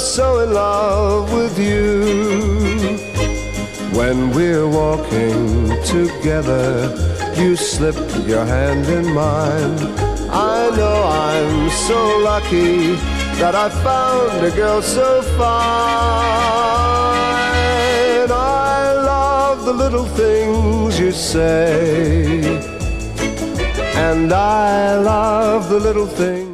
so in love with you. When we're walking together, you slip your hand in mine. I know I'm so lucky that I found a girl so fine. I love the little things you say, and I love the little things